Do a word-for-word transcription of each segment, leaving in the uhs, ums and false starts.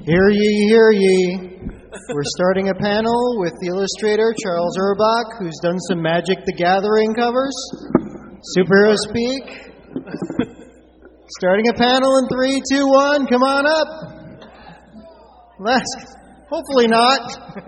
Hear ye, hear ye. We're starting a panel with the illustrator Charles Urbach, who's done some Magic the Gathering covers. Superhero speak. Starting a panel in three, two, one. Come on up. Last, hopefully not.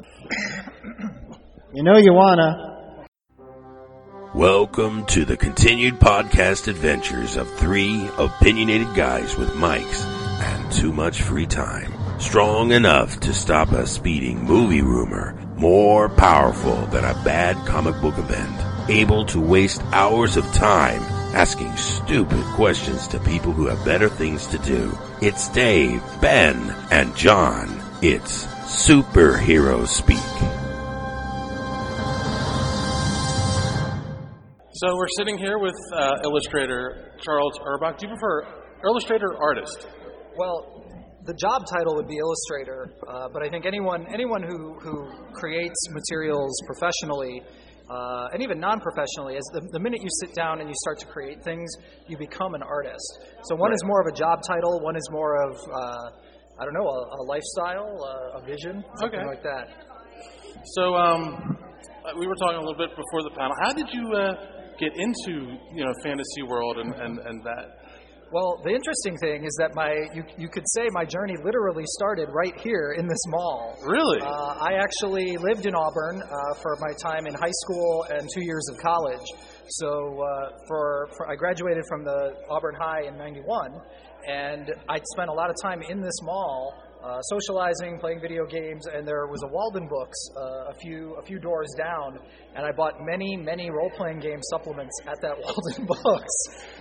You know you wanna. Welcome to the continued podcast adventures of three opinionated guys with mics and too much free time. Strong enough to stop a speeding movie rumor, more powerful than a bad comic book event, able to waste hours of time asking stupid questions to people who have better things to do. It's Dave, Ben, and John. It's Superhero Speak. So we're sitting here with uh, illustrator Charles Urbach. Do you prefer illustrator or artist? Well, the job title would be illustrator, uh, but I think anyone anyone who, who creates materials professionally, uh, and even non-professionally, as the, the minute you sit down and you start to create things, you become an artist. So one right. is more of a job title, one is more of, uh, I don't know, a, a lifestyle, a, a vision, something okay. like that. So um, we were talking a little bit before the panel. How did you uh, get into, you know, fantasy world and, and, and that? Well, the interesting thing is that my you, you could say my journey literally started right here in this mall. Really? Uh, I actually lived in Auburn uh, for my time in high school and two years of college. So uh, for, for I graduated from the Auburn High in ninety-one, and I spent a lot of time in this mall uh, socializing, playing video games, and there was a Walden Books uh, a few a few doors down, and I bought many, many role-playing game supplements at that Walden Books.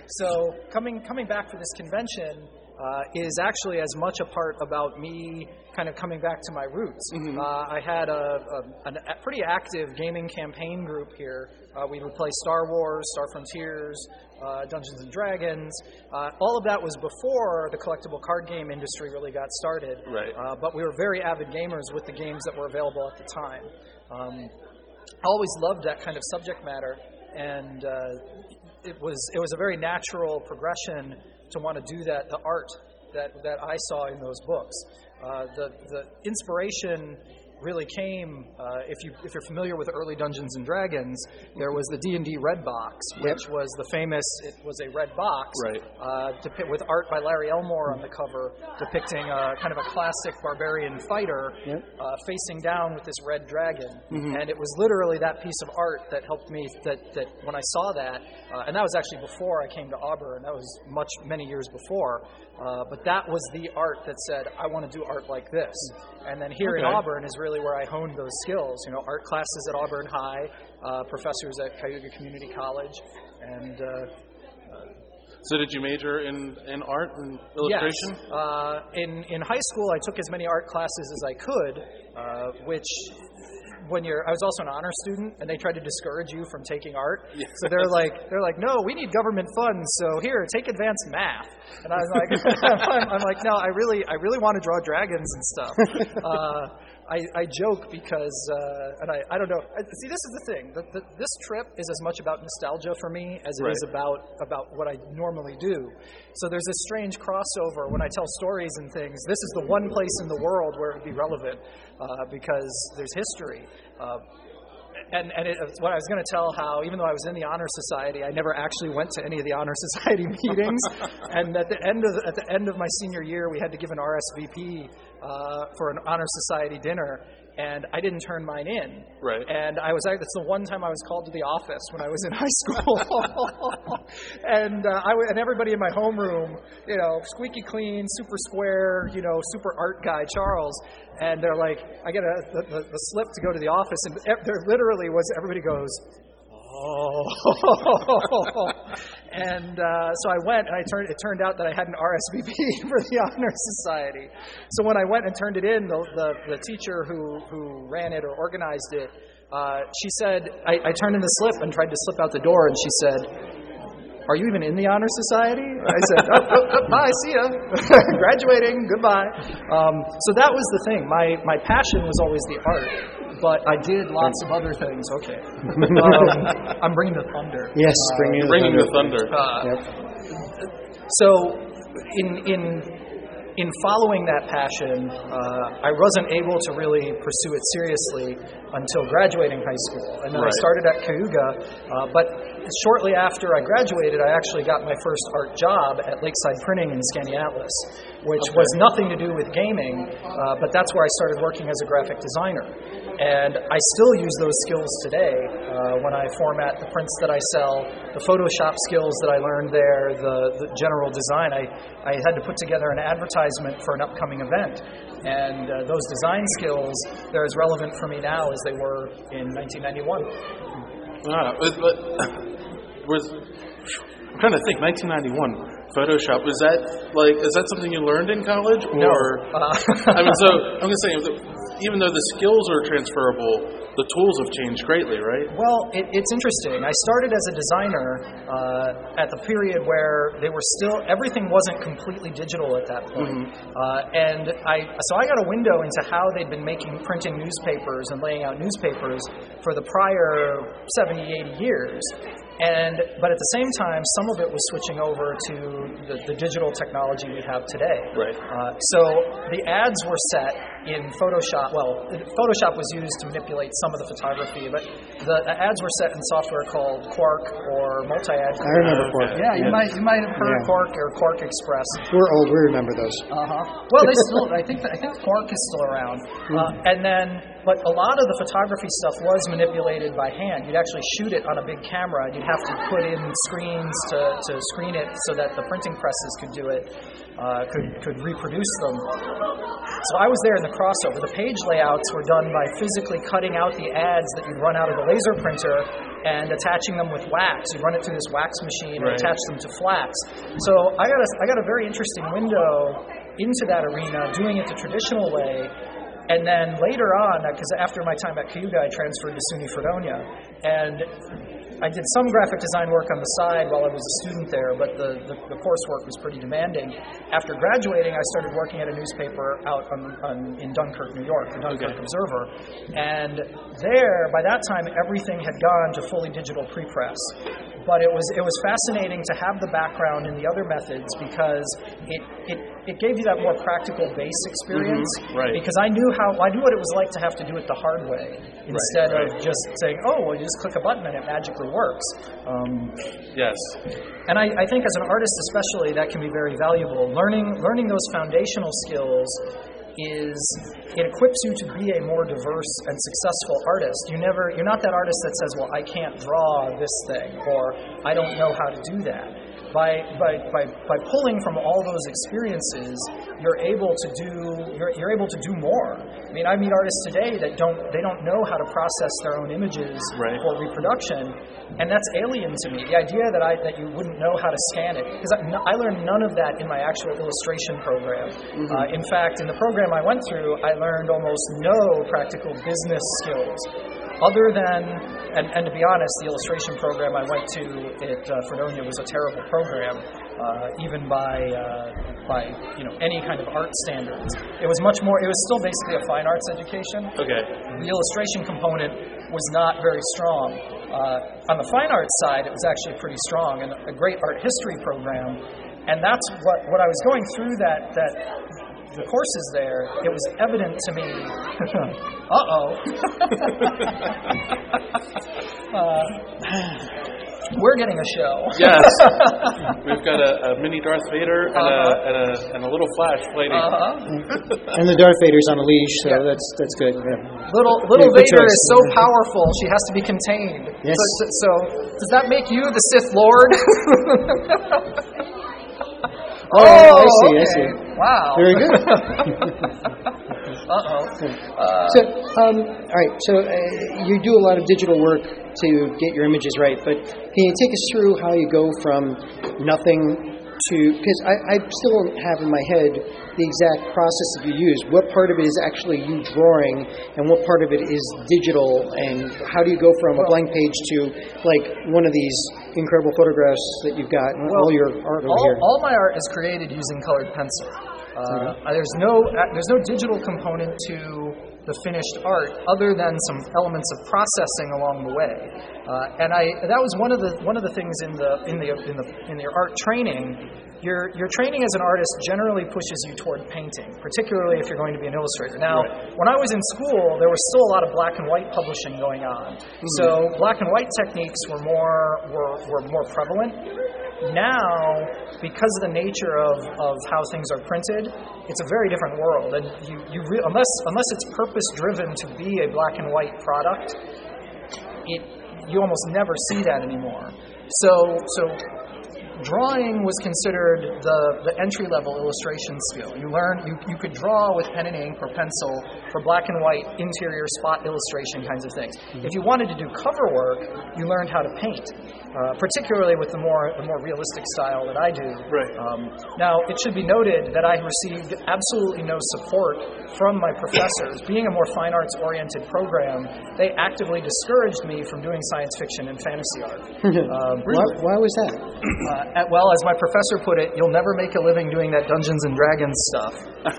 So coming coming back for this convention uh, is actually as much a part about me kind of coming back to my roots. Mm-hmm. Uh, I had a, a, a pretty active gaming campaign group here. Uh, we would play Star Wars, Star Frontiers, uh, Dungeons and Dragons. Uh, all of that was before the collectible card game industry really got started. Right. Uh, but we were very avid gamers with the games that were available at the time. Um, I always loved that kind of subject matter, and uh, it was it was a very natural progression to want to do that. The art that that I saw in those books, uh, the the inspiration really came. Uh, if you if you're familiar with early Dungeons and Dragons, there was the D and D Red Box, which yep. was the famous. It was a red box, right? Uh, depi- with art by Larry Elmore on the cover, depicting a kind of a classic barbarian fighter yep. uh, facing down with this red dragon. Mm-hmm. And it was literally that piece of art that helped me. That that when I saw that, uh, and that was actually before I came to Auburn. That was much many years before. Uh, but that was the art that said, I want to do art like this. And then here okay. in Auburn is really where I honed those skills. You know, art classes at Auburn High, uh, professors at Cayuga Community College, and... Uh, uh, so did you major in, in art and illustration? Yes. Uh, in, in high school, I took as many art classes as I could, uh, which... When you're, I was also an honor student, and they tried to discourage you from taking art. Yes. So they're like, they're like, no, we need government funds. So here, take advanced math. And I was like, I'm, I'm like, no, I really, I really want to draw dragons and stuff. Uh, I, I joke because, uh, and I, I don't know. See, this is the thing. The, the, this trip is as much about nostalgia for me as it right. is about about what I normally do. So there's this strange crossover when I tell stories and things. This is the one place in the world where it would be relevant uh, because there's history. Uh, And, and it, what I was going to tell how, even though I was in the Honor Society, I never actually went to any of the Honor Society meetings. And at the end of at the end of my senior year, we had to give an R S V P uh, for an Honor Society dinner, and I didn't turn mine in. Right. And I was that's the one time I was called to the office when I was in high school. and uh, I w- and everybody in my homeroom, you know, squeaky clean, super square, you know, super art guy Charles. And they're like, I get a, the, the, the slip to go to the office, and there literally was, everybody goes, oh. and uh, so I went, and I turned. It turned out that I had an R S V P for the Honor Society. So when I went and turned it in, the the, the teacher who, who ran it or organized it, uh, she said, I, I turned in the slip and tried to slip out the door, and she said, are you even in the Honor Society? I said, oh, oh, oh, bye, see ya. Graduating, goodbye. Um, so that was the thing. My my passion was always the art, but I did lots of other things. Okay. Um, I'm bringing the thunder. Yes, bringing, uh, bringing the thunder. The thunder. Uh, yep. So in in in following that passion, uh, I wasn't able to really pursue it seriously until graduating high school. And then Right. I started at Cayuga, uh, but shortly after I graduated, I actually got my first art job at Lakeside Printing in Skaneateles, which Okay. was nothing to do with gaming, uh, but that's where I started working as a graphic designer. And I still use those skills today uh, when I format the prints that I sell, the Photoshop skills that I learned there, the, the general design. I, I had to put together an advertisement for an upcoming event. And uh, those design skills, they're as relevant for me now as they were in nineteen ninety-one. Wow. But, but was I'm trying to think. nineteen ninety-one Photoshop. Was that like? Is that something you learned in college? Or No. Uh, I mean, so I'm gonna say, even though the skills are transferable, the tools have changed greatly, right? Well, it, it's interesting. I started as a designer uh, at the period where they were still, everything wasn't completely digital at that point. Mm-hmm. Uh, and I, so I got a window into how they'd been making, printing newspapers and laying out newspapers for the prior seventy, eighty years. And, but at the same time, some of it was switching over to the, the digital technology we have today. Right. Uh, so the ads were set in Photoshop. Well, Photoshop was used to manipulate some of the photography, but the ads were set in software called Quark or Multi-Ad. I remember Quark. Yeah, you Yeah. might you might have heard Yeah. Quark or Quark Express. We're old. We remember those. Uh huh. Well, they still. I think. I think Quark is still around. Uh, and then, but a lot of the photography stuff was manipulated by hand. You'd actually shoot it on a big camera. You'd have to put in screens to, to screen it so that the printing presses could do it, uh, could could reproduce them. So I was there in the crossover. The page layouts were done by physically cutting out the ads that you'd run out of the laser printer and attaching them with wax. You'd run it through this wax machine and Right. attach them to flax. So I got a I got a very interesting window into that arena, doing it the traditional way. And then later on, because after my time at Cayuga, I transferred to SUNY Fredonia, and I did some graphic design work on the side while I was a student there, but the, the, the coursework was pretty demanding. After graduating, I started working at a newspaper out on, on, in Dunkirk, New York, the Dunkirk Okay. Observer. And there, by that time, everything had gone to fully digital prepress. But it was it was fascinating to have the background in the other methods because it it, it gave you that more practical base experience. Mhm, right. Because I knew how I knew what it was like to have to do it the hard way instead right. of just saying, oh, well, you just click a button and it magically works. Um, Yes. and I, I think as an artist especially, that can be very valuable. Learning learning those foundational skills is it equips you to be a more diverse and successful artist. You never you're not that artist that says, well, I can't draw this thing or I don't know how to do that. By, by by by pulling from all those experiences, you're able to do you're you're able to do more. I mean, I meet artists today that don't they don't know how to process their own images Right. for reproduction, and that's alien to me. The idea that I that you wouldn't know how to scan it, because I, no, I learned none of that in my actual illustration program. Mm-hmm. Uh, in fact, in the program I went through, I learned almost no practical business skills. Other than, and, and to be honest, the illustration program I went to at uh, Fredonia was a terrible program, uh, even by uh, by you know any kind of art standards. It was much more. It was still basically a fine arts education. Okay. The illustration component was not very strong. Uh, on the fine arts side, it was actually pretty strong, and a great art history program. And that's what what I was going through that that. The courses there, it was evident to me. Uh-oh. uh, we're getting a show. Yes. We've got a, a mini Darth Vader and, Uh-huh. a, and, a, and a little Flash fighting. Uh-huh. And the Darth Vader's on a leash, so Yeah. that's that's good. Yeah. Little little Yeah, good Vader choice. is so powerful; she has to be contained. Yes. So, so, does that make you the Sith Lord? Oh, I see, I okay. see. Wow. Very good. Uh-oh. Uh, So, um, all right. So uh, you do a lot of digital work to get your images right, but can you take us through how you go from nothing to? Because I, I still don't have in my head the exact process that you use. What part of it is actually you drawing, and what part of it is digital? And how do you go from a blank page to like one of these incredible photographs that you've got and all your art over all, here? all my art is created using colored pencil. Uh, There's no uh, there's no digital component to the finished art other than some elements of processing along the way. Uh, and I that was one of the one of the things in the in the in the in the art training your your training as an artist generally pushes you toward painting, particularly if you're going to be an illustrator. Now, right. when I was in school, there was still a lot of black and white publishing going on. Mm-hmm. So black and white techniques were more were, were more prevalent. Now, because of the nature of, of how things are printed, it's a very different world. And you, you re- unless unless it's purpose driven to be a black and white product, it you almost never see that anymore. So so. Drawing was considered the, the entry-level illustration skill. You learn you, you could draw with pen and ink or pencil for black and white interior spot illustration kinds of things. Mm-hmm. If you wanted to do cover work, you learned how to paint, uh, particularly with the more the more realistic style that I do. Right. Um, now, it should be noted that I received absolutely no support from my professors. Being a more fine arts-oriented program, they actively discouraged me from doing science fiction and fantasy art. um, why, why was that? Uh, At, well, as my professor put it, you'll never make a living doing that Dungeons and Dragons stuff.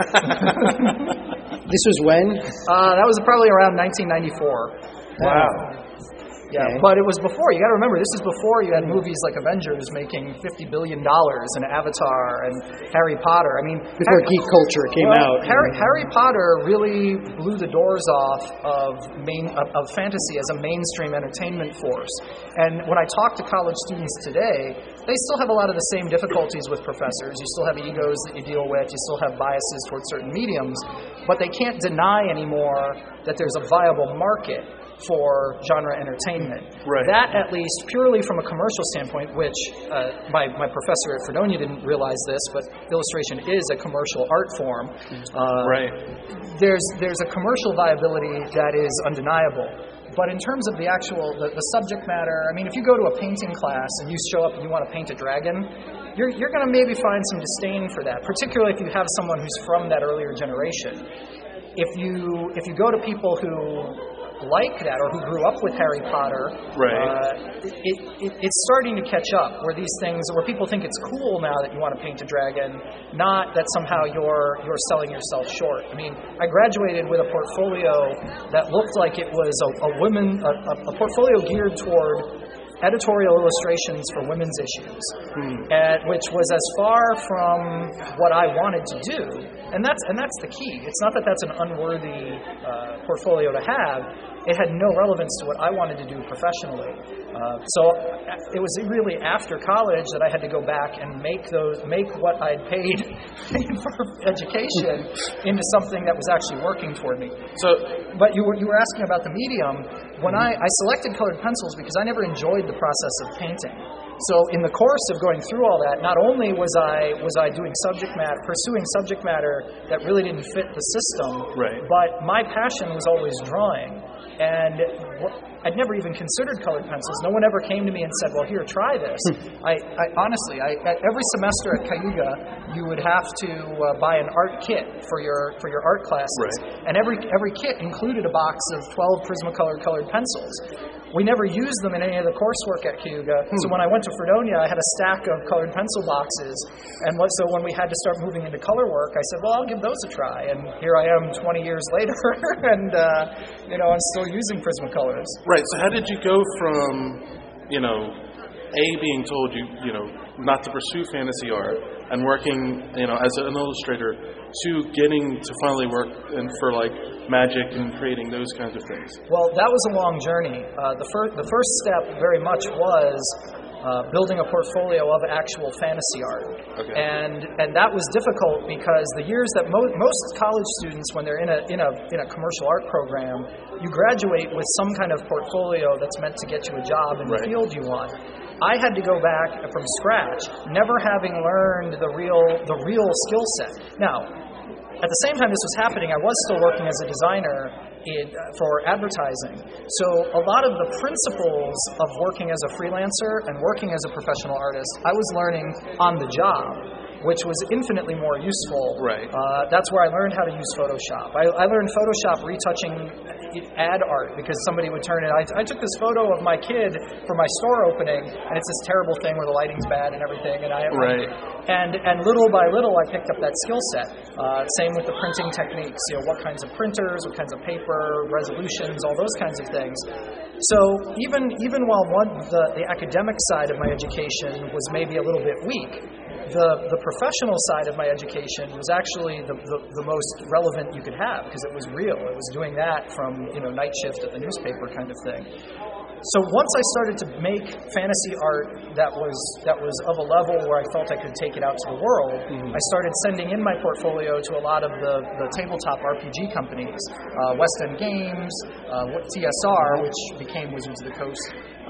This was when? Uh, that was probably around nineteen ninety-four. Wow. Yeah, okay. But it was before. You got to remember, this is before you had movies like Avengers making fifty billion dollars and Avatar and Harry Potter. I mean, before Harry, geek culture came well, out. Harry, Harry Potter really blew the doors off of main of, of fantasy as a mainstream entertainment force. And when I talk to college students today, they still have a lot of the same difficulties with professors. You still have egos that you deal with. You still have biases towards certain mediums. But they can't deny anymore that there's a viable market for genre entertainment. Right. That, at least, purely from a commercial standpoint, which uh, my, my professor at Fredonia didn't realize this, but illustration is a commercial art form. Uh, right. There's, there's a commercial viability that is undeniable. But in terms of the actual, the, the subject matter, I mean, if you go to a painting class and you show up and you want to paint a dragon, you're, you're going to maybe find some disdain for that, particularly if you have someone who's from that earlier generation. If you, if you go to people who like that or who grew up with Harry Potter, right. uh, it, it, it's starting to catch up where these things, where people think it's cool now that you want to paint a dragon, not that somehow you're you're selling yourself short. I mean, I graduated with a portfolio that looked like it was a, a women a, a portfolio geared toward editorial illustrations for women's issues, hmm. and, which was as far from what I wanted to do. And that's and that's the key. It's not that that's an unworthy uh, portfolio to have. It had no relevance to what I wanted to do professionally. Uh, so it was really after college that I had to go back and make those make what I'd paid for education into something that was actually working for me. So, but you were you were asking about the medium. When I, I selected colored pencils because I never enjoyed the process of painting. So in the course of going through all that, not only was I was I doing subject matter, pursuing subject matter that really didn't fit the system, right. but my passion was always drawing. And I'd never even considered colored pencils. No one ever came to me and said, well, here, try this. I, I honestly, I, every semester at Cayuga, you would have to uh, buy an art kit for your for your art classes. Right. And every every kit included a box of twelve Prismacolor colored pencils. We never used them in any of the coursework at Cayuga. Hmm. So when I went to Fredonia, I had a stack of colored pencil boxes. And what, so when we had to start moving into color work, I said, well, I'll give those a try. And here I am twenty years later, and uh, you know, I'm still using Prismacolors. Right. So how did you go from, you know, A, being told you, you know, not to pursue fantasy art and working, you know, as an illustrator, to getting to finally work and for like magic and creating those kinds of things? Well, that was a long journey. Uh, the first the first step very much was uh, building a portfolio of actual fantasy art. Okay. And and that was difficult because the years that mo- most college students, when they're in a in a in a commercial art program, you graduate with some kind of portfolio that's meant to get you a job in right. the field you want. I had to go back from scratch, never having learned the real the real skill set. Now, at the same time this was happening, I was still working as a designer in, for advertising. So a lot of the principles of working as a freelancer and working as a professional artist, I was learning on the job, which was infinitely more useful. Right. Uh, that's where I learned how to use Photoshop. I, I learned Photoshop retouching ad art because somebody would turn it. I, I took this photo of my kid for my store opening, and it's this terrible thing where the lighting's bad and everything. And I right. and and little by little, I picked up that skill set. Uh, same with the printing techniques. You know, what kinds of printers, what kinds of paper, resolutions, all those kinds of things. So even even while one the, the academic side of my education was maybe a little bit weak, the the professional side of my education was actually the, the, the most relevant you could have because it was real. It was doing that from, you know, night shift at the newspaper kind of thing. So once I started to make fantasy art that was that was of a level where I felt I could take it out to the world, mm-hmm. I started sending in my portfolio to a lot of the, the tabletop R P G companies, uh, West End Games, uh, T S R, which became Wizards of the Coast,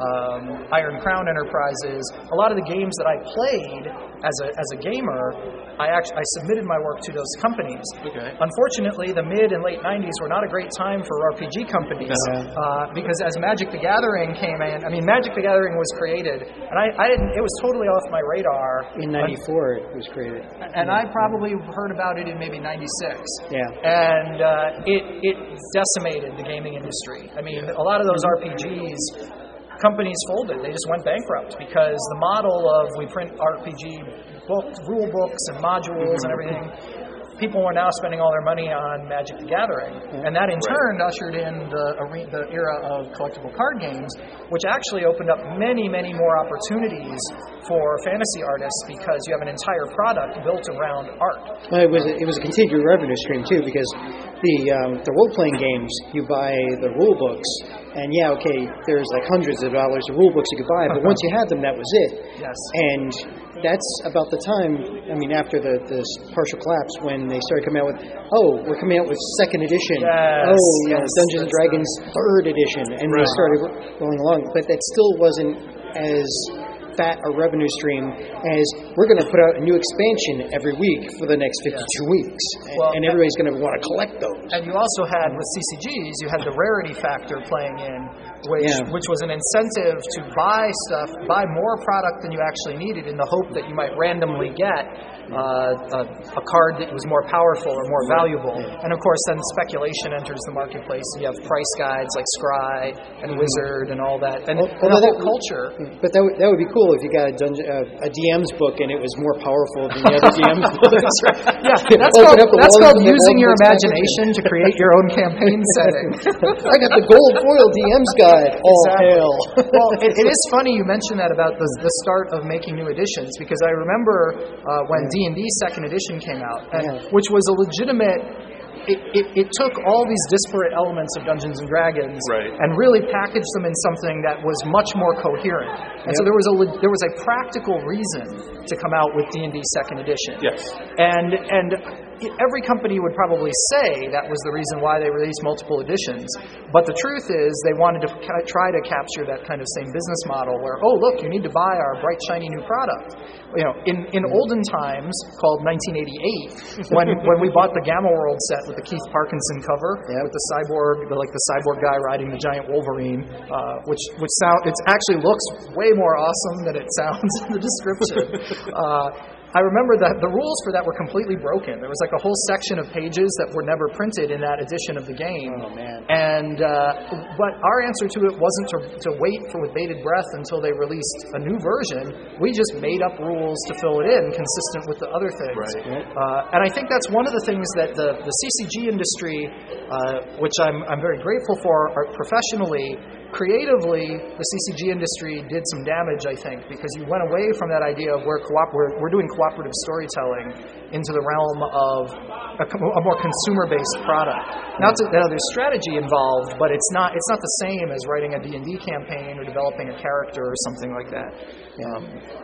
um, Iron Crown Enterprises. A lot of the games that I played as a as a gamer, I actually I submitted my work to those companies. Okay. Unfortunately, the mid and late nineties were not a great time for R P G companies Yeah. uh, because as Magic the Gathering came in, I mean, Magic the Gathering was created, and I, I didn't. It was totally off my radar. In ninety-four, it was created. And I probably heard about it in maybe ninety-six. Yeah. And uh, it it decimated the gaming industry. I mean, a lot of those R P Gs, companies folded. They just went bankrupt because the model of we print R P G book, rule books and modules and everything, people were now spending all their money on Magic the Gathering. And that in turn ushered in the, the era of collectible card games, which actually opened up many, many more opportunities for fantasy artists because you have an entire product built around art. Well, it was a, it was a continued revenue stream too, because the um, the role playing games, you buy the rule books, and yeah, okay, there's like hundreds of dollars of rule books you could buy, but once you had them, that was it. Yes. And that's about the time, I mean, after the, the partial collapse, when they started coming out with, oh, we're coming out with second edition. Yes, oh, you know, yes, Dungeons and Dragons the... third edition. And right. they started rolling along. But that still wasn't as fat a revenue stream as we're going to put out a new expansion every week for the next fifty-two yes. weeks. Well, and everybody's going to want to collect those. And you also had, with C C Gs, you had the rarity factor playing in, which yeah. which was an incentive to buy stuff, buy more product than you actually needed in the hope that you might randomly get uh, a, a card that was more powerful or more valuable. Yeah. And of course, then speculation enters the marketplace. You have price guides like Scry and Wizard and all that. And, well, and the whole that, culture. But that would, that would be cool if you got a, dungeon, uh, a D M's book and it was more powerful than the other D M's book. That's right. Yeah, that's called, that's called using your imagination to create your own campaign setting. I got the gold foil D M's guide. All exactly. hail. Well, it, it is funny you mentioned that about the, the start of making new editions, because I remember uh, when D and D second edition came out, and, yeah. which was a legitimate... It, it, it took all these disparate elements of Dungeons and Dragons right. and really packaged them in something that was much more coherent. And yep. so there was a there was a practical reason to come out with D and D second edition. Yes. And and every company would probably say that was the reason why they released multiple editions. But the truth is they wanted to ca- try to capture that kind of same business model where, oh, look, you need to buy our bright, shiny new product. You know, in, in olden times, called nineteen eighty-eight, when when we bought the Gamma World set with the Keith Parkinson cover, yep. with the cyborg, the, like the cyborg guy riding the giant Wolverine, uh, which which sound it actually looks way more awesome than it sounds in the description. Uh, I remember that the rules for that were completely broken. There was like a whole section of pages that were never printed in that edition of the game. Oh, man. And uh, but our answer to it wasn't to, to wait for with bated breath until they released a new version. We just made up rules to fill it in, consistent with the other things. Right. Uh, and I think that's one of the things that the, the C C G industry, uh, which I'm I'm very grateful for, are professionally. Creatively, the C C G industry did some damage, I think, because you went away from that idea of where co-op, we're, we're doing cooperative storytelling into the realm of a, a more consumer-based product. Now, to, now, there's strategy involved, but it's not it's not the same as writing a D and D campaign or developing a character or something like that. Um,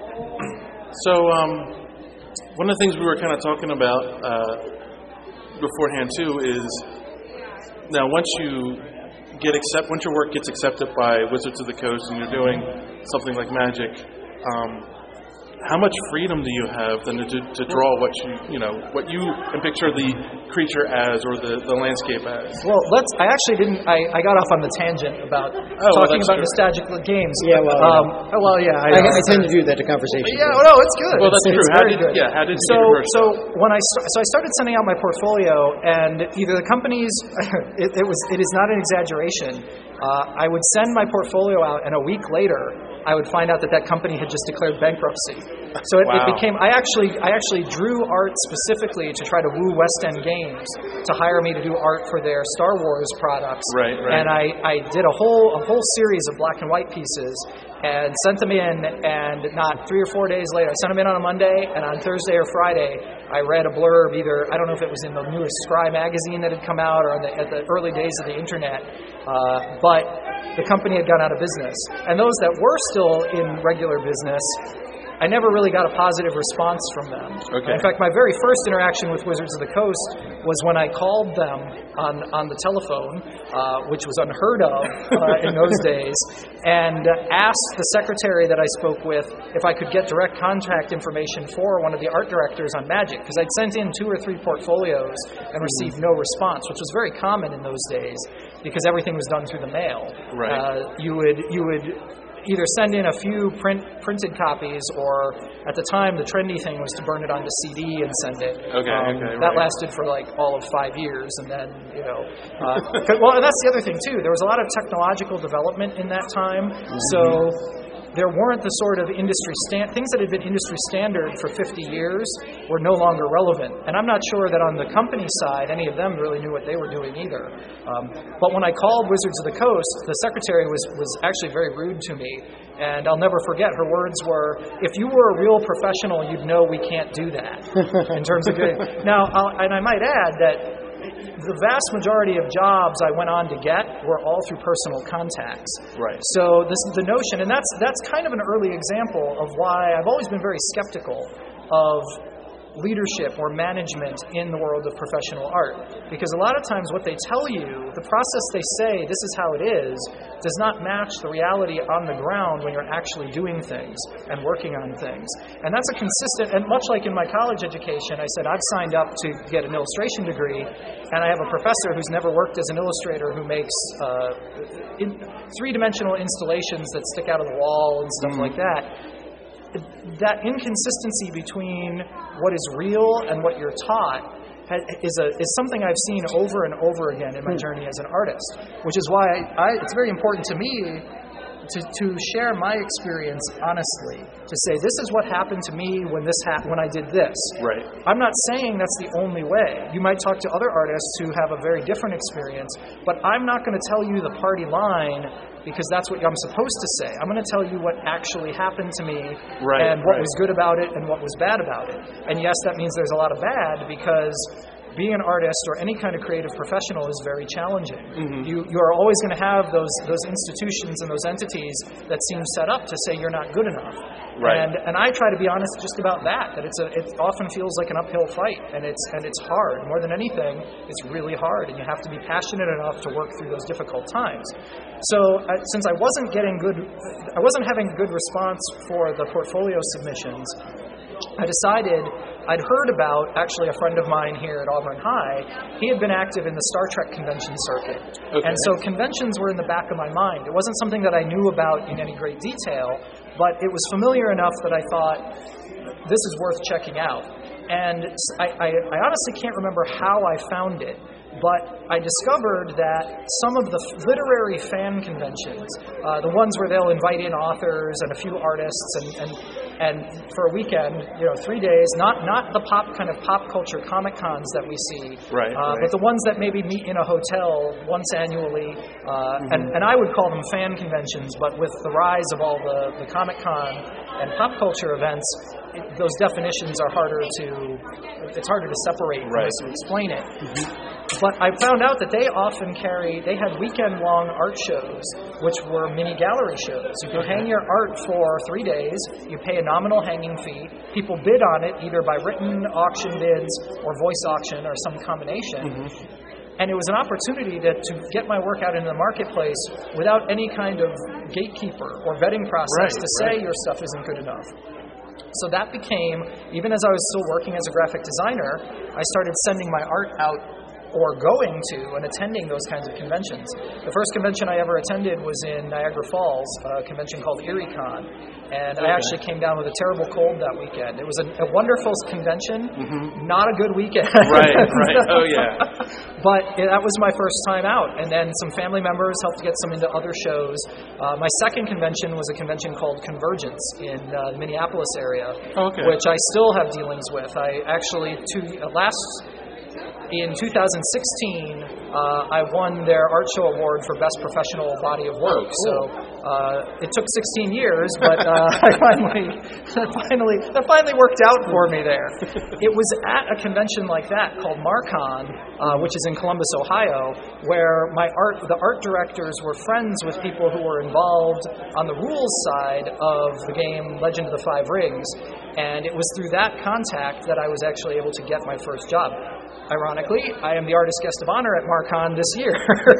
so, um, one of the things we were kind of talking about uh, beforehand, too, is now once you get accept once your work gets accepted by Wizards of the Coast and you're doing something like Magic, um, how much freedom do you have then to, to draw what you you know what you can picture the creature as or the, the landscape as? Well, let's. I actually didn't. I, I got off on the tangent about oh, talking well, about true. nostalgic games. Yeah, well, um, yeah. Oh, well, yeah. I, I, I tend to do that to conversation. Yeah, well, no, it's good. Well, that's it's, true. It's How very did good. yeah? How did you so get your so when I st- so I started sending out my portfolio, and either the companies, it, it was it is not an exaggeration. Uh, I would send my portfolio out, and a week later, I would find out that that company had just declared bankruptcy. So it, Wow. it became. I actually, I actually drew art specifically to try to woo West End Games to hire me to do art for their Star Wars products. Right, right. And I, I did a whole, a whole series of black and white pieces and sent them in. And not three or four days later, I sent them in on a Monday, and on Thursday or Friday, I read a blurb. Either I don't know if it was in the newest Scry magazine that had come out or in the, at the early days of the internet, uh, but the company had gone out of business. And those that were still in regular business, I never really got a positive response from them. Okay. In fact, my very first interaction with Wizards of the Coast was when I called them on, on the telephone, uh, which was unheard of uh, in those days, and asked the secretary that I spoke with if I could get direct contact information for one of the art directors on Magic, because I'd sent in two or three portfolios and received no response, which was very common in those days because everything was done through the mail. Right. Uh, you would you would. either send in a few print printed copies, or at the time the trendy thing was to burn it onto C D and send it. Okay, um, okay, that right. lasted for like all of five years, and then you know, uh, 'cause- well, and that's the other thing too. There was a lot of technological development in that time, so there weren't the sort of industry stand things that had been industry standard for fifty years were no longer relevant. And I'm not sure that on the company side, any of them really knew what they were doing either. Um, but when I called Wizards of the Coast, the secretary was, was actually very rude to me. And I'll never forget, her words were, if you were a real professional, you'd know we can't do that in terms of doing. Now, I'll, and I might add that the vast majority of jobs I went on to get were all through personal contacts. Right. So this is the notion, and that's that's kind of an early example of why I've always been very skeptical of leadership or management in the world of professional art. Because a lot of times what they tell you, the process they say, this is how it is, does not match the reality on the ground when you're actually doing things and working on things. And that's a consistent, and much like in my college education, I said I've signed up to get an illustration degree, and I have a professor who's never worked as an illustrator who makes uh, in, three-dimensional installations that stick out of the wall and stuff Mm-hmm. like that. That inconsistency between what is real and what you're taught ha- is a is something I've seen over and over again in my journey as an artist, which is why I, I, it's very important to me to, to share my experience honestly, to say this is what happened to me when this ha- when I did this. Right. I'm not saying that's the only way. You might talk to other artists who have a very different experience, but I'm not going to tell you the party line because that's what I'm supposed to say. I'm going to tell you what actually happened to me Right, and what right. was good about it and what was bad about it. And yes, that means there's a lot of bad because being an artist or any kind of creative professional is very challenging. Mm-hmm. You you are always going to have those those institutions and those entities that seem set up to say you're not good enough. Right. And and I try to be honest just about that. That it's a it often feels like an uphill fight, and it's and it's hard. More than anything, it's really hard, and you have to be passionate enough to work through those difficult times. So uh, since I wasn't getting good, I wasn't having good response for the portfolio submissions, I decided I'd heard about, actually a friend of mine here at Auburn High, he had been active in the Star Trek convention circuit. Okay. And so conventions were in the back of my mind. It wasn't something that I knew about in any great detail, but it was familiar enough that I thought, this is worth checking out. And I, I, I honestly can't remember how I found it, but I discovered that some of the literary fan conventions, uh, the ones where they'll invite in authors and a few artists, and, and and for a weekend, you know, three days, not not the pop kind of pop culture Comic Cons that we see, Right, uh, right. but the ones that maybe meet in a hotel once annually, uh, Mm-hmm. and and I would call them fan conventions, but with the rise of all the the Comic Con and pop culture events, it, those definitions are harder to it's harder to separate Right. unless you explain it. But I found out that they often carry, they had weekend-long art shows, which were mini gallery shows. You could hang your art for three days, you pay a nominal hanging fee, people bid on it either by written auction bids or voice auction or some combination. And it was an opportunity to, to get my work out into the marketplace without any kind of gatekeeper or vetting process Right, to say right. your stuff isn't good enough. So that became, even as I was still working as a graphic designer, I started sending my art out or going to and attending those kinds of conventions. The first convention I ever attended was in Niagara Falls, a convention called ErieCon, and okay. I actually came down with a terrible cold that weekend. It was a, a wonderful convention, mm-hmm. not a good weekend. Right, right. Oh, yeah. But it, that was my first time out, and then some family members helped to get some into other shows. Uh, my second convention was a convention called Convergence in uh, the Minneapolis area, okay. which I still have dealings with. I actually, two, uh, last... In two thousand sixteen, uh, I won their Art Show Award for Best Professional Body of Work. Oh, cool. So uh, it took sixteen years, but uh, I finally, that finally, that finally worked out for me there. It was at a convention like that called Marcon, uh, which is in Columbus, Ohio, where my art, the art directors were friends with people who were involved on the rules side of the game Legend of the Five Rings, and it was through that contact that I was actually able to get my first job. Ironically, I am the artist guest of honor at Marcon this year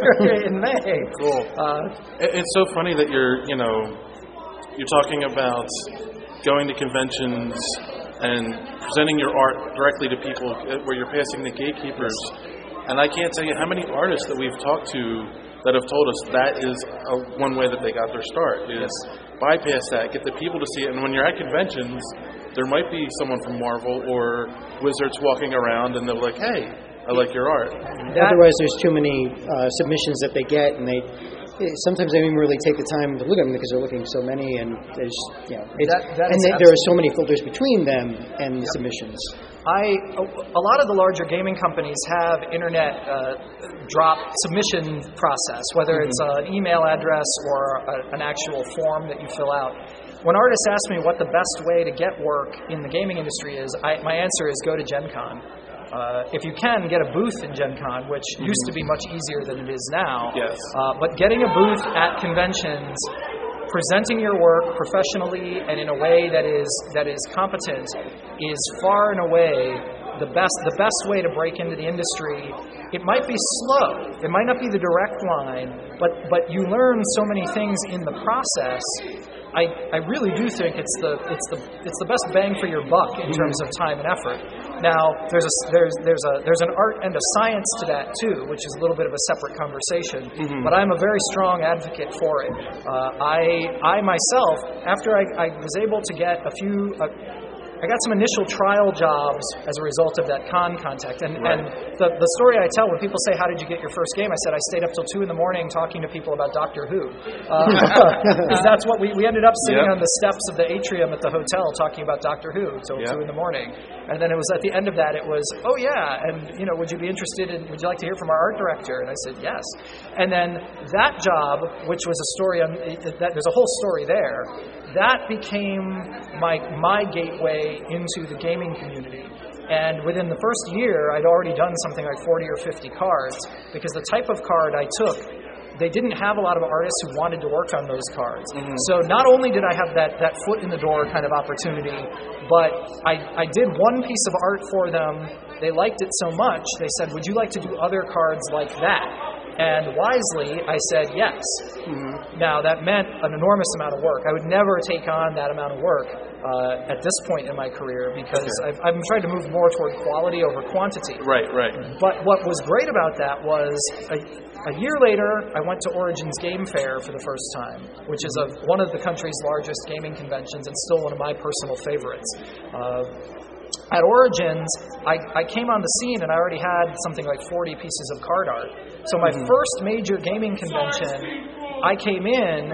in May. Cool. Uh, it's so funny that you're, you know, you're talking about going to conventions and presenting your art directly to people where you're passing the gatekeepers. And I can't tell you how many artists that we've talked to that have told us that is a, one way that they got their start, is bypass that, get the people to see it. And when you're at conventions, there might be someone from Marvel or Wizards walking around, and they're like, hey, I like your art. That, Otherwise, there's too many uh, submissions that they get, and they sometimes they don't even really take the time to look at them because they're looking so many, and there's, you know, it's, that, that and they, there are so many filters between them and the yep. submissions. I a, a lot of the larger gaming companies have internet uh, drop submission process, whether mm-hmm. it's an email address or a, an actual form that you fill out. When artists ask me what the best way to get work in the gaming industry is, I, my answer is go to Gen Con. Uh, if you can, get a booth in Gen Con, which mm-hmm. used to be much easier than it is now. Yes. Uh, but getting a booth at conventions, presenting your work professionally and in a way that is that is competent, is far and away the best the best way to break into the industry. It might be slow. It might not be the direct line, but but you learn so many things in the process. I, I really do think it's the it's the it's the best bang for your buck in terms of time and effort. Now there's a there's there's a there's an art and a science to that too, which is a little bit of a separate conversation. Mm-hmm. But I'm a very strong advocate for it. Uh, I I myself, after I, I was able to get a few. Uh, I got some initial trial jobs as a result of that con contact. And, right. and the, the story I tell when people say, how did you get your first game? I said, I stayed up till two in the morning talking to people about Doctor Who. Because uh, that's what we, we ended up sitting yep. on the steps of the atrium at the hotel talking about Doctor Who till yep. two in the morning. And then it was at the end of that, it was, oh yeah, and you know, would you be interested in, would you like to hear from our art director? And I said, yes. And then that job, which was a story on, that, there's a whole story there, that became my my gateway into the gaming community. And within the first year, I'd already done something like forty or fifty cards, because the type of card I took, they didn't have a lot of artists who wanted to work on those cards. Mm-hmm. So not only did I have that, that foot in the door kind of opportunity, but I, I did one piece of art for them. They liked it so much, they said, would you like to do other cards like that? And wisely, I said yes. Mm-hmm. Now, that meant an enormous amount of work. I would never take on that amount of work uh, at this point in my career, because okay. I've, I'm trying to move more toward quality over quantity. Right, right. But what was great about that was a, a year later, I went to Origins Game Fair for the first time, which is a, one of the country's largest gaming conventions and still one of my personal favorites. Uh, At Origins, I, I came on the scene and I already had something like forty pieces of card art. So my mm-hmm. first major gaming convention, I came in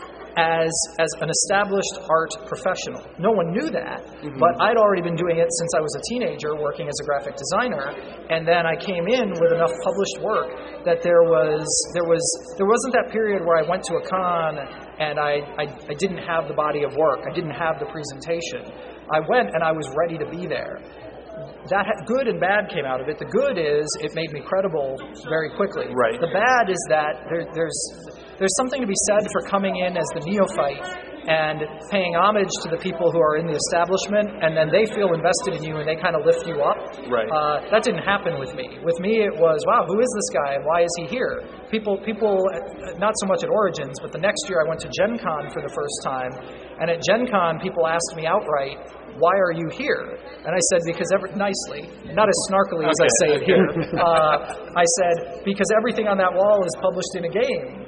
as as an established art professional. No one knew that, mm-hmm. but I'd already been doing it since I was a teenager, working as a graphic designer. And then I came in with enough published work that there was there was there wasn't that period where I went to a con and I, I, I didn't have the body of work. I didn't have the presentation. I went and I was ready to be there. That had, good and bad came out of it. The good is it made me credible very quickly. Right. The bad is that there, there's there's something to be said for coming in as the neophyte and paying homage to the people who are in the establishment, and then they feel invested in you and they kind of lift you up. Right. Uh, that didn't happen with me. With me, it was, wow, who is this guy and why is he here? People, people, not so much at Origins, but the next year I went to Gen Con for the first time, and at Gen Con, people asked me outright, why are you here? And I said, because every, nicely, not as snarkily as I say it here, uh, I said, because everything on that wall is published in a game.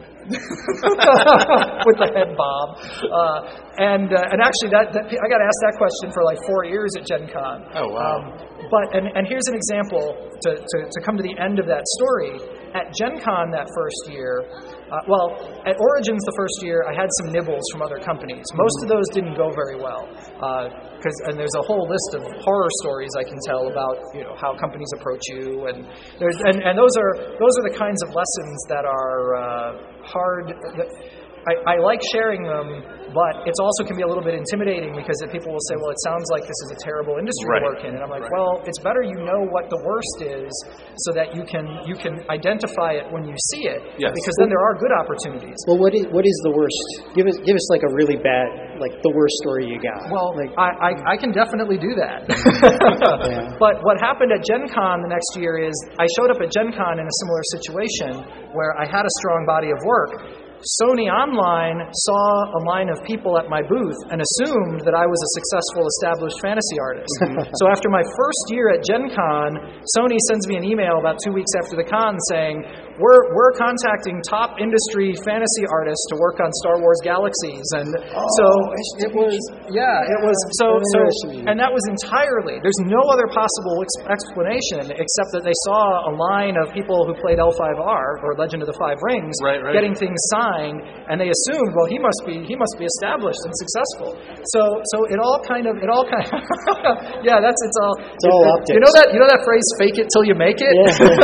With the head bob. Uh, and uh, and actually, that, that I got asked that question for like four years at Gen Con. Oh, wow. Um, but, and, and here's an example to, to, to come to the end of that story. At Gen Con that first year, uh, well, at Origins the first year, I had some nibbles from other companies. Most of those didn't go very well. Uh, cause, and there's a whole list of horror stories I can tell about, you know, how companies approach you. And, there's, and, and those are those are the kinds of lessons that are uh, hard. That, I, I like sharing them, but it also can be a little bit intimidating because people will say, well, it sounds like this is a terrible industry right. to work in. And I'm like, right. well, it's better you know what the worst is so that you can you can identify it when you see it. Yes. Because then there are good opportunities. Well, what is what is the worst? Give us give us like a really bad, like the worst story you got. Well, like, I, I, I can definitely do that. yeah. But what happened at Gen Con the next year is I showed up at Gen Con in a similar situation where I had a strong body of work. Sony Online saw a line of people at my booth and assumed that I was a successful established fantasy artist. So after my first year at Gen Con, Sony sends me an email about two weeks after the con saying, we're we're contacting top industry fantasy artists to work on Star Wars Galaxies. And oh, so it was, yeah, it was, so, so, and that was entirely, there's no other possible ex- explanation except that they saw a line of people who played L five R, or Legend of the Five Rings, right, right. getting things signed, and they assumed, well, he must be he must be established and successful. So so it all kind of, it all kind of, yeah, that's, it's all, it's all it, optics. You know that, you know that phrase, fake it till you make it?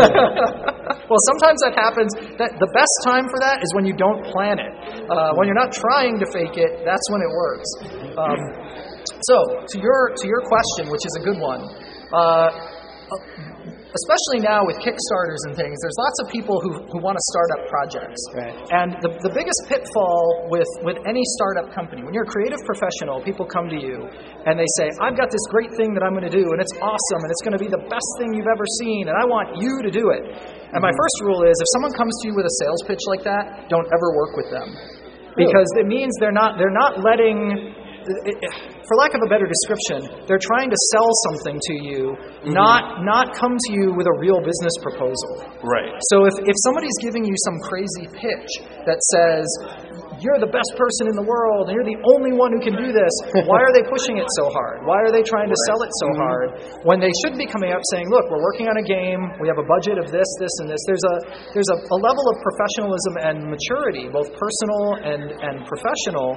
Yeah. Well, sometimes that happens. That the best time for that is when you don't plan it. Uh, when you're not trying to fake it, that's when it works. Um, so, to your to your question, which is a good one, uh, especially now with Kickstarters and things, there's lots of people who, who want to start up projects. Right. And the, the biggest pitfall with, with any startup company, when you're a creative professional, people come to you and they say, I've got this great thing that I'm going to do, and it's awesome, and it's going to be the best thing you've ever seen, and I want you to do it. And my first rule is, if someone comes to you with a sales pitch like that, don't ever work with them. Because it means they're not they're not letting, for lack of a better description, they're trying to sell something to you, mm-hmm. not not come to you with a real business proposal. Right. So if, if somebody's giving you some crazy pitch that says, you're the best person in the world, and you're the only one who can do this, why are they pushing it so hard? Why are they trying to sell it so mm-hmm. hard? When they should be coming up saying, look, we're working on a game, we have a budget of this, this, and this. There's a there's a, a level of professionalism and maturity, both personal and, and professional,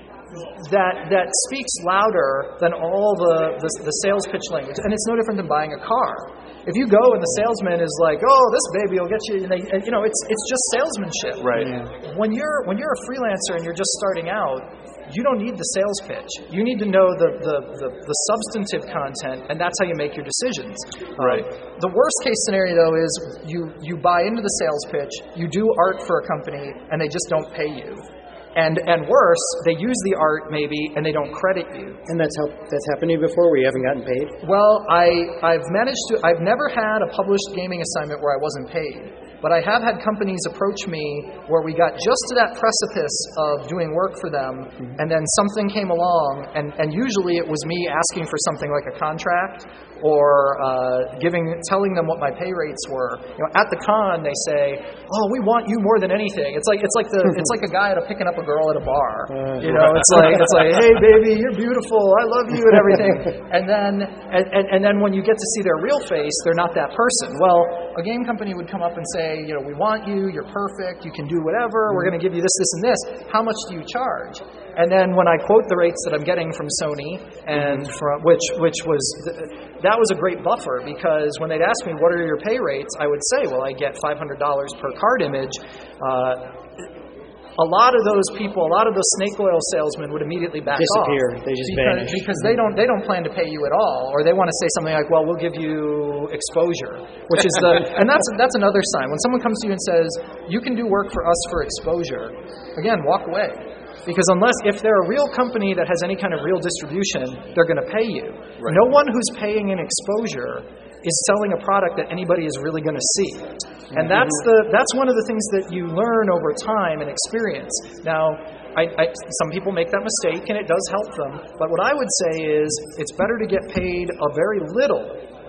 that that speaks louder than all the, the, the sales pitch language. And it's no different than buying a car. If you go and the salesman is like, "Oh, this baby will get you," and they, and, you know, it's it's just salesmanship. Right. Yeah. When you're when you're a freelancer and you're just starting out, you don't need the sales pitch. You need to know the the, the, the substantive content, and that's how you make your decisions. Right. Um, the worst case scenario, though, is you you buy into the sales pitch, you do art for a company, and they just don't pay you. And and worse, they use the art maybe and they don't credit you. And that's how that's happened to you before, where you haven't gotten paid? Well, I I've managed to. I've never had a published gaming assignment where I wasn't paid. But I have had companies approach me where we got just to that precipice of doing work for them, mm-hmm. and then something came along, and, and usually it was me asking for something like a contract or uh, giving, telling them what my pay rates were. You know, at the con they say, "Oh, we want you more than anything." It's like it's like the it's like a guy at a, picking up a girl at a bar. Uh, you know, it's like it's like, "Hey, baby, you're beautiful. I love you," and everything. And then and, and, and then when you get to see their real face, they're not that person. Well, a game company would come up and say, you know, we want you, you're perfect, you can do whatever, we're going to give you this, this, and this. How much do you charge? And then when I quote the rates that I'm getting from Sony, and from which which was, that was a great buffer, because when they'd ask me, what are your pay rates, I would say, well, I get five hundred dollars per card image. Uh, A lot of those people, a lot of those snake oil salesmen would immediately back disappear. off. They just because, vanish. Because they don't they don't plan to pay you at all, or they want to say something like, "Well, we'll give you exposure," which is the and that's that's another sign. When someone comes to you and says, "You can do work for us for exposure," again, walk away. Because unless, if they're a real company that has any kind of real distribution, they're going to pay you. Right. No one who's paying an exposure is selling a product that anybody is really going to see. And that's the that's one of the things that you learn over time and experience. Now, I, I, some people make that mistake, and it does help them. But what I would say is it's better to get paid a very little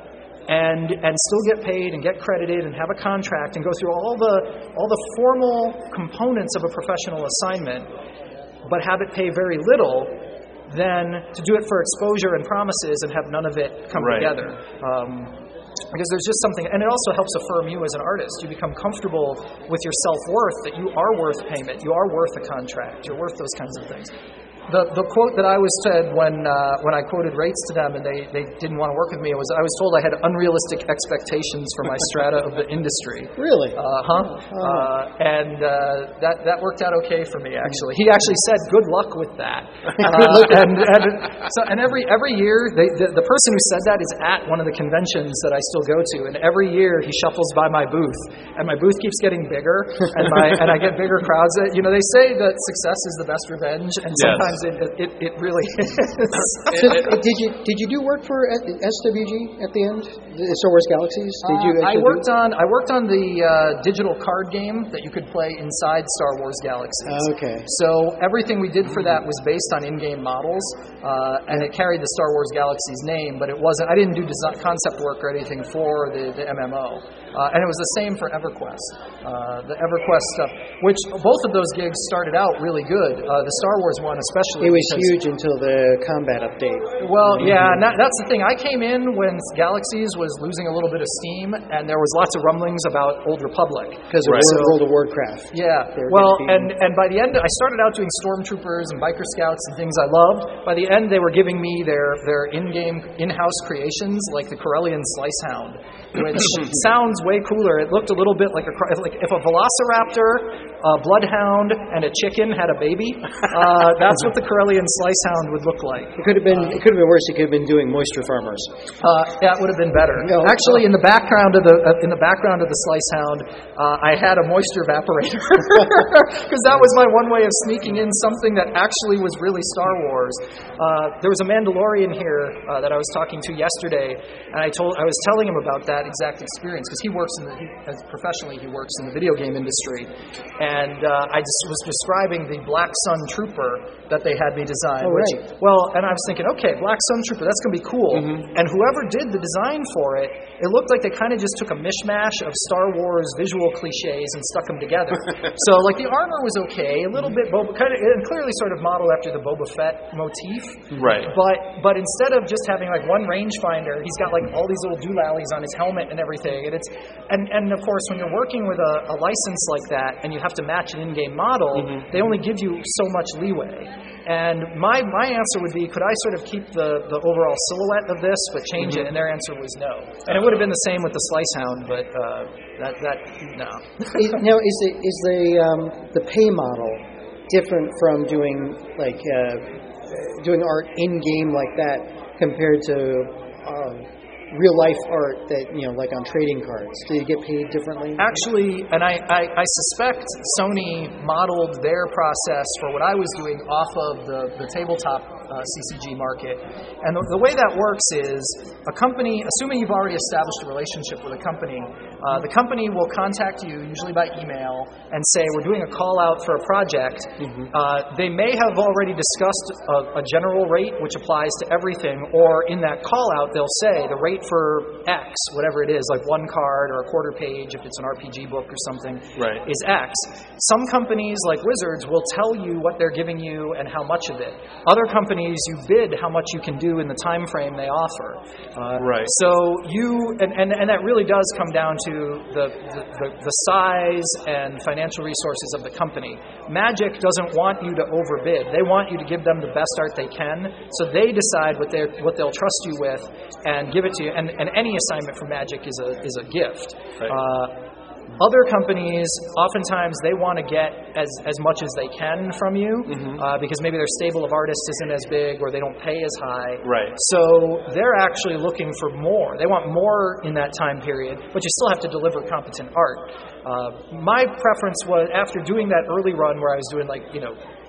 and and still get paid and get credited and have a contract and go through all the all the formal components of a professional assignment, but have it pay very little than to do it for exposure and promises and have none of it come right. together. Um, Because there's just something, and it also helps affirm you as an artist. You become comfortable with your self-worth, that you are worth payment, you are worth a contract, you're worth those kinds of things. The the quote that I was said when uh, when I quoted rates to them and they, they didn't want to work with me, was I was told I had unrealistic expectations for my strata of the industry. Really? Uh huh. Oh. Uh, and uh, that that worked out okay for me, actually. He actually said, "Good luck with that." Uh, and, and so and every every year, they, the the person who said that is at one of the conventions that I still go to, and every year he shuffles by my booth, and my booth keeps getting bigger, and my and I get bigger crowds. You know, they say that success is the best revenge, and sometimes. Yes. It, it, it really is. So, did you did you do work for S W G at the end? Star Wars Galaxies? Did you? Uh, I worked do? on I worked on the uh, digital card game that you could play inside Star Wars Galaxies. Okay. So everything we did for that was based on in-game models, uh, and it carried the Star Wars Galaxies name, but it wasn't. I didn't do design, concept work or anything for the, the M M O, uh, and it was the same for EverQuest. Uh, the EverQuest stuff, which both of those gigs started out really good. Uh, the Star Wars one, especially. It was huge until the combat update. Well, yeah, and that, that's the thing. I came in when Galaxies was losing a little bit of steam, and there was lots of rumblings about Old Republic. Because of right. so, World of Warcraft. Yeah. Well, and, and by the end, I started out doing Stormtroopers and Biker Scouts and things I loved. By the end, they were giving me their, their in-game, in-house creations, like the Corellian Slicehound, which sounds way cooler. It looked a little bit like a like if a Velociraptor, a Bloodhound, and a chicken had a baby. Uh, that's what the Corellian Slicehound would look like. It could have been. Uh, it could have been worse. It could have been doing Moisture Farmers. Uh, that would have been better. No, actually, in the background of the uh, in the background of the Slicehound, uh, I had a moisture evaporator because that was my one way of sneaking in something that actually was really Star Wars. Uh, there was a Mandalorian here uh, that I was talking to yesterday, and I told I was telling him about that exact experience because he works in the he, as professionally he works in the video game industry, and uh, I just was describing the Black Sun Trooper that they had me design. Oh, which, right. Well, and I was thinking, okay, Black Sun Trooper, that's going to be cool. Mm-hmm. And whoever did the design for it, it looked like they kind of just took a mishmash of Star Wars visual cliches and stuck them together. So, like, the armor was okay, a little bit, Boba, kind of, and clearly sort of modeled after the Boba Fett motif. Right. But but instead of just having, like, one rangefinder, he's got, like, all these little doolallies on his helmet and everything. And, it's and, and of course, when you're working with a, a license like that and you have to match an in-game model, mm-hmm. they only give you so much leeway. And my, my answer would be, could I sort of keep the, the overall silhouette of this, but change mm-hmm. it? And their answer was no. And it would have been the same with the Slicehound, but uh, that that no. is, now, is the is the um, the pay model different from doing like uh, doing art in game like that compared to um, real life art that, you know, like on trading cards? Do you get paid differently? Actually, and I, I, I suspect Sony modeled their process for what I was doing off of the, the tabletop uh, C C G market. And the, the way that works is a company, assuming you've already established a relationship with a company, uh, the company will contact you, usually by email, and say, we're doing a call out for a project. Mm-hmm. Uh, they may have already discussed a, a general rate, which applies to everything, or in that call out, they'll say the rate for X, whatever it is, like one card or a quarter page if it's an R P G book or something, right. is X. Some companies, like Wizards, will tell you what they're giving you and how much of it. Other companies, you bid how much you can do in the time frame they offer. Uh, right. So you, and, and, and that really does come down to the, the, the size and financial resources of the company. Magic doesn't want you to overbid. They want you to give them the best art they can, so they decide what they what they'll trust you with and give it to you. And, and any assignment for Magic is a is a gift. Right. Uh, other companies, oftentimes, they want to get as, as much as they can from you mm-hmm. uh, because maybe their stable of artists isn't as big or they don't pay as high. Right. So they're actually looking for more. They want more in that time period, but you still have to deliver competent art. Uh, my preference was, after doing that early run where I was doing, like, you know,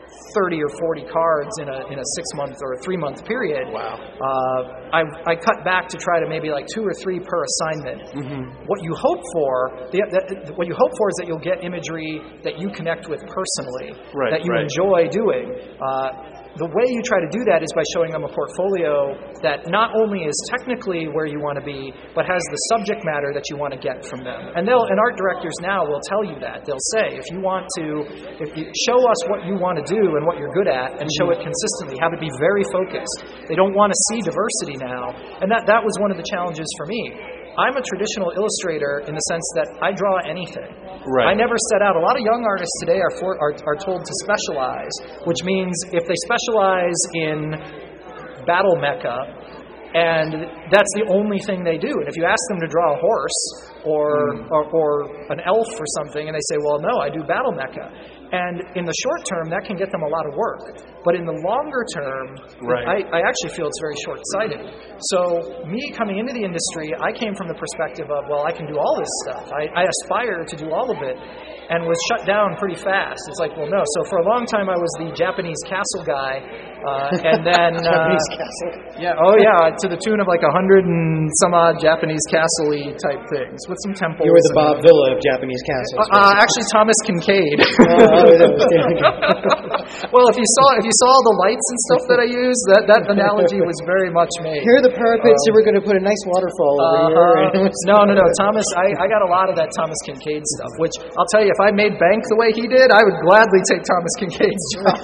thirty or forty cards in a in a six month or a three month period. Wow. Uh, I I cut back to try to maybe like two or three per assignment. Mm-hmm. What you hope for, the, the, what you hope for is that you'll get imagery that you connect with personally, right, that you right. enjoy doing. Uh, The way you try to do that is by showing them a portfolio that not only is technically where you want to be, but has the subject matter that you want to get from them. And they'll, and art directors now will tell you that. They'll say, if you want to, if you show us what you want to do and what you're good at, and show it consistently, have it be very focused. They don't want to see diversity now, and that that was one of the challenges for me. I'm a traditional illustrator in the sense that I draw anything. Right. I never set out. A lot of young artists today are, for, are are told to specialize, which means if they specialize in battle mecha, and that's the only thing they do. And if you ask them to draw a horse or, mm. or or an elf or something, and they say, well, no, I do battle mecha. And in the short term, that can get them a lot of work. But in the longer term, right. I, I actually feel it's very short-sighted. So me coming into the industry, I came from the perspective of, well, I can do all this stuff. I, I aspire to do all of it, and was shut down pretty fast. It's like, well, no. So for a long time, I was the Japanese castle guy. Uh, and then... Japanese uh, castle? Yeah, oh yeah, to the tune of like a hundred and some odd Japanese castle-y type things, with some temples. You were the Bob Villa of Japanese castles. Uh, uh, actually, Thomas Kincaid. Oh, that was Well, if you saw if you saw all the lights and stuff that I use, that, that analogy was very much made. Here are the parapets, Um, so we're going to put a nice waterfall over uh, here. no, no, no. Thomas, I, I got a lot of that Thomas Kincaid stuff, which I'll tell you, if I made bank the way he did, I would gladly take Thomas Kincaid's job.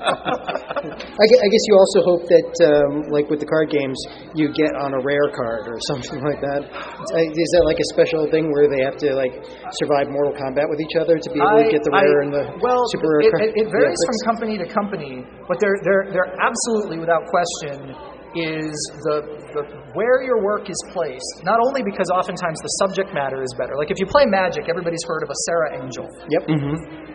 I gue- I guess you also hope that, um, like with the card games, you get on a rare card or something like that. Uh, Is that like a special thing where they have to like survive Mortal Kombat with each other to be able to get the rare I, and the well, super rare it, card? it, it varies Yeah, from company to company, but there, there, there absolutely, without question, is the, the where your work is placed. Not only because oftentimes the subject matter is better. Like if you play Magic, everybody's heard of a Sarah Angel. Yep. Mm-hmm.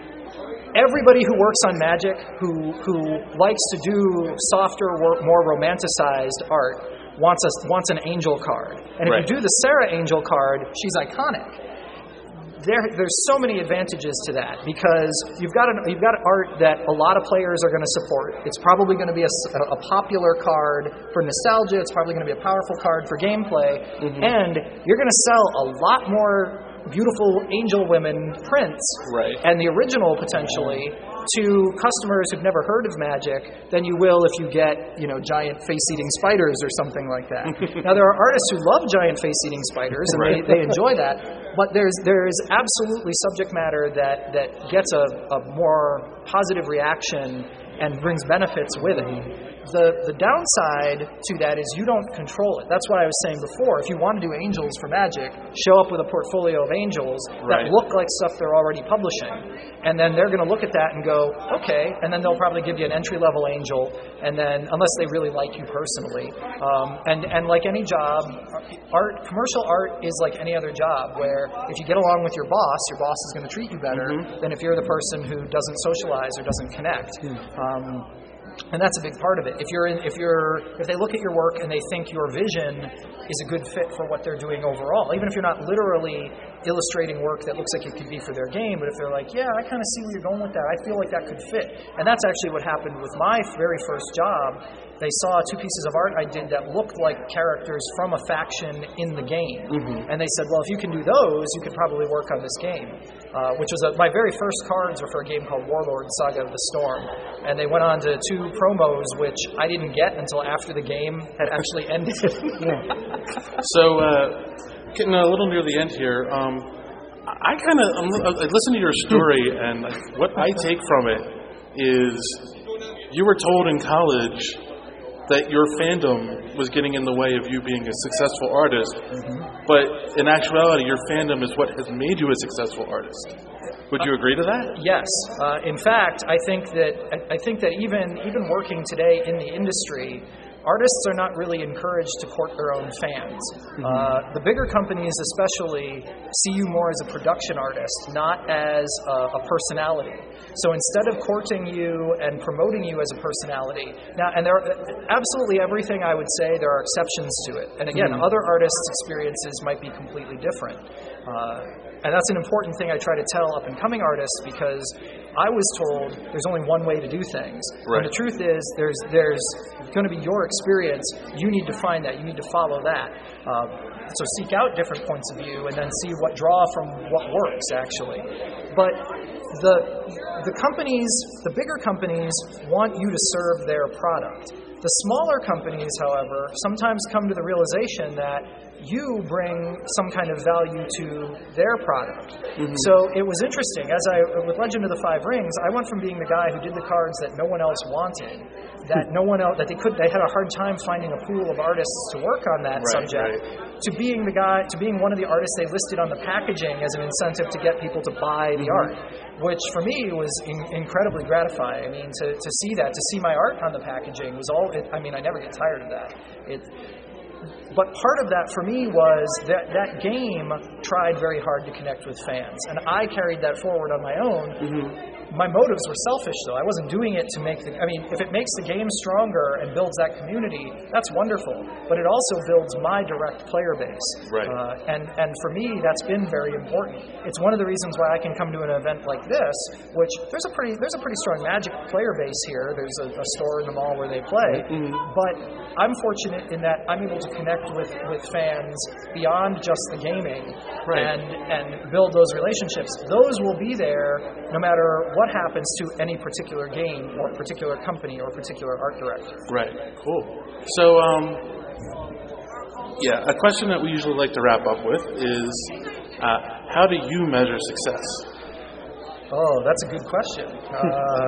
Everybody who works on Magic, who who likes to do softer, more romanticized art, wants a, wants an angel card. And if Right. you do the Sarah Angel card, she's iconic. There, there's so many advantages to that because you've got an, you've got art that a lot of players are going to support. It's probably going to be a, a popular card for nostalgia. It's probably going to be a powerful card for gameplay, Mm-hmm. and you're going to sell a lot more beautiful angel women prints Right. and the original potentially to customers who've never heard of Magic than you will if you get, you know, giant face-eating spiders or something like that. Now, there are artists who love giant face-eating spiders, and Right. they, they enjoy that, but there's there is absolutely subject matter that, that gets a, a more positive reaction and brings benefits with it. The the downside to that is you don't control it. That's what I was saying before. If you want to do angels for Magic, show up with a portfolio of angels Right. that look like stuff they're already publishing. And then they're going to look at that and go, okay, and then they'll probably give you an entry-level angel, and then, unless they really like you personally. Um, and, and like any job, art, commercial art is like any other job, where if you get along with your boss, your boss is going to treat you better Mm-hmm. than if you're the person who doesn't socialize or doesn't connect. Um, And that's a big part of it. If you're in, if you're, if they look at your work and they think your vision is a good fit for what they're doing overall, even if you're not literally illustrating work that looks like it could be for their game, but if they're like, yeah, I kind of see where you're going with that. I feel like that could fit. And that's actually what happened with my very first job. They saw two pieces of art I did that looked like characters from a faction in the game. Mm-hmm. And they said, well, if you can do those, you could probably work on this game. Uh, which was a, my very first cards were for a game called Warlord Saga of the Storm. And they went on to two promos, which I didn't get until after the game had actually ended. So, uh, getting a little near the end here, um, I kind of I listen to your story, and what I take from it is you were told in college that your fandom was getting in the way of you being a successful artist, mm-hmm. but in actuality, your fandom is what has made you a successful artist. Would you agree to that? Yes. Uh, in fact, I think that I think that even even working today in the industry, artists are not really encouraged to court their own fans. Mm-hmm. Uh, the bigger companies especially see you more as a production artist, not as a, a personality. So instead of courting you and promoting you as a personality, now, and there are absolutely everything I would say, there are exceptions to it. And again, mm-hmm. other artists' experiences might be completely different. Uh, and that's an important thing I try to tell up-and-coming artists, because I was told there's only one way to do things. Right. And the truth is, there's there's going to be your experience. You need to find that. You need to follow that. Uh, so seek out different points of view and then see what draw from what works, actually. But the the companies, the bigger companies, want you to serve their product. The smaller companies, however, sometimes come to the realization that you bring some kind of value to their product. Mm-hmm. So it was interesting. As I, with Legend of the Five Rings, I went from being the guy who did the cards that no one else wanted, that no one else, that they could, they had a hard time finding a pool of artists to work on that right, subject, right. to being the guy, to being one of the artists they listed on the packaging as an incentive to get people to buy the mm-hmm. art, which for me was in, incredibly gratifying. I mean, to, to see that, to see my art on the packaging was all, it, I mean, I never get tired of that. It, But part of that for me was that that game tried very hard to connect with fans, and I carried that forward on my own. Mm-hmm. My motives were selfish, though. I wasn't doing it to make the... I mean, if it makes the game stronger and builds that community, that's wonderful. But it also builds my direct player base. Right. Uh, and, and for me, that's been very important. It's one of the reasons why I can come to an event like this, which there's a pretty there's a pretty strong Magic player base here. There's a, a store in the mall where they play. Mm-hmm. But I'm fortunate in that I'm able to connect with, with fans beyond just the gaming right. and, and build those relationships. Those will be there no matter what happens to any particular game or particular company or particular art director. Right. Cool. So, um, yeah, a question that we usually like to wrap up with is, uh, how do you measure success? Oh, that's a good question. Uh,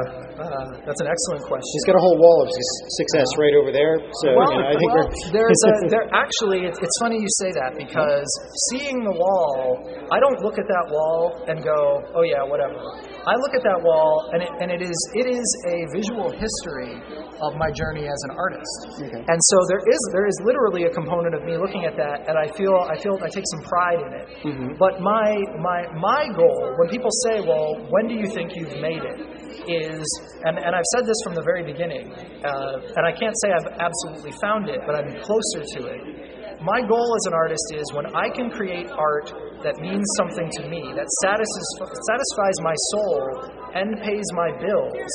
uh, that's an excellent question. He's got a whole wall of success right over there. So well, you know, I think well, we're there's a there actually. It's, it's funny you say that, because seeing the wall, I don't look at that wall and go, oh yeah, whatever. I look at that wall, and it, and it is it is a visual history of my journey as an artist. Okay. And so there is there is literally a component of me looking at that, and I feel I feel I take some pride in it. Mm-hmm. But my my my goal, when people say, well, when do you think you've made it, is, and, and I've said this from the very beginning, uh, and I can't say I've absolutely found it, but I'm closer to it. My goal as an artist is when I can create art that means something to me, that satisfies, satisfies my soul and pays my bills,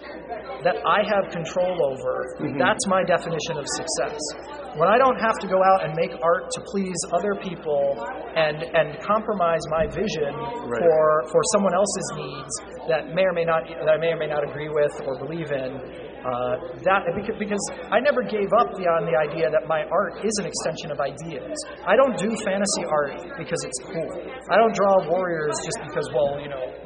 that I have control over, mm-hmm. that's my definition of success. When I don't have to go out and make art to please other people and and compromise my vision right. for for someone else's needs that may or may not that I may or may not agree with or believe in, uh, that because I never gave up beyond the idea that my art is an extension of ideas. I don't do fantasy art because it's cool. I don't draw warriors just because, well, you know,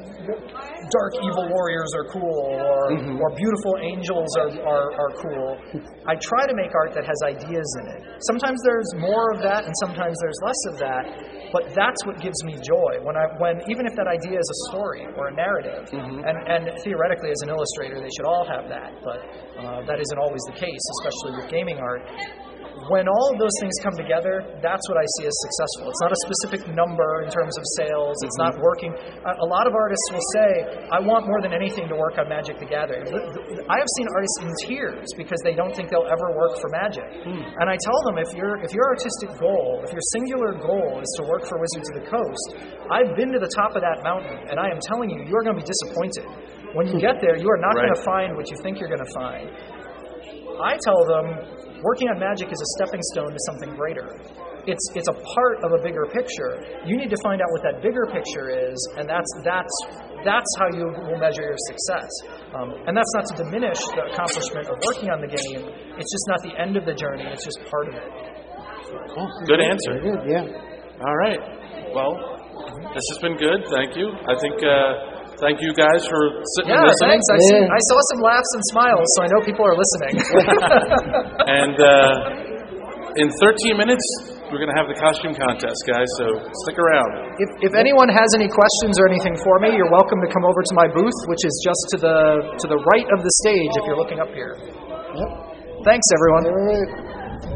dark evil warriors are cool, or mm-hmm. or beautiful angels are, are are cool. I try to make art that has ideas in it. Sometimes there's more of that, and sometimes there's less of that. But that's what gives me joy. When I when even if that idea is a story or a narrative, mm-hmm. and and theoretically as an illustrator they should all have that, but uh, that isn't always the case, especially with gaming art. When all of those things come together, that's what I see as successful. It's not a specific number in terms of sales. It's not working. A lot of artists will say, I want more than anything to work on Magic the Gathering. I have seen artists in tears because they don't think they'll ever work for Magic. And I tell them, if, your if your artistic goal, if your singular goal is to work for Wizards of the Coast, I've been to the top of that mountain, and I am telling you, you're going to be disappointed. When you get there, you are not right. going to find what you think you're going to find. I tell them, working on Magic is a stepping stone to something greater. It's it's a part of a bigger picture. You need to find out what that bigger picture is, and that's that's that's how you will measure your success. Um, and that's not to diminish the accomplishment of working on the game. It's just not the end of the journey. It's just part of it. Cool. Good answer. Very good, yeah. All right. Well, this has been good. Thank you. I think... Uh, Thank you guys for sitting yeah, and listening. Thanks. I, yeah. see, I saw some laughs and smiles, so I know people are listening. And uh, in thirteen minutes, we're going to have the costume contest, guys, so stick around. If, if anyone has any questions or anything for me, you're welcome to come over to my booth, which is just to the to the right of the stage if you're looking up here. Yep. Thanks, everyone. All right.